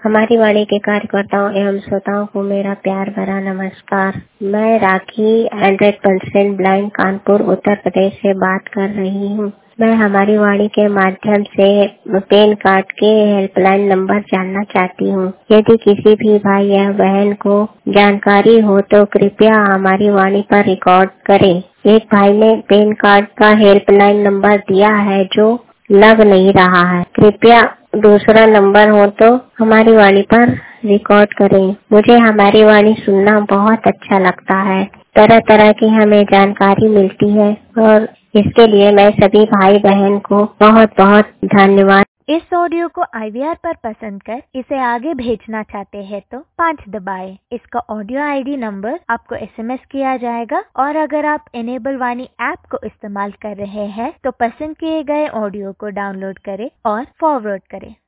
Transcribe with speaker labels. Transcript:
Speaker 1: हमारी वाणी के कार्यकर्ताओं एवं श्रोताओं को मेरा प्यार भरा नमस्कार। मैं राखी 100% ब्लाइंड कानपुर उत्तर प्रदेश से बात कर रही हूँ। मैं हमारी वाणी के माध्यम से पैन कार्ड के हेल्पलाइन नंबर जानना चाहती हूँ। यदि किसी भी भाई या बहन को जानकारी हो तो कृपया हमारी वाणी पर रिकॉर्ड करें। एक भाई ने पैन कार्ड का हेल्पलाइन नंबर दिया है जो लग नहीं रहा है। कृपया दूसरा नंबर हो तो हमारी वाणी पर रिकॉर्ड करें। मुझे हमारी वाणी सुनना बहुत अच्छा लगता है। तरह तरह की हमें जानकारी मिलती है और इसके लिए मैं सभी भाई बहन को बहुत बहुत धन्यवाद।
Speaker 2: इस ऑडियो को IVR पर पसंद कर इसे आगे भेजना चाहते हैं तो 5 दबाएं। इसका ऑडियो ID नंबर आपको SMS किया जाएगा और अगर आप इनेबल वाणी ऐप को इस्तेमाल कर रहे हैं तो पसंद किए गए ऑडियो को डाउनलोड करें और फॉरवर्ड करें।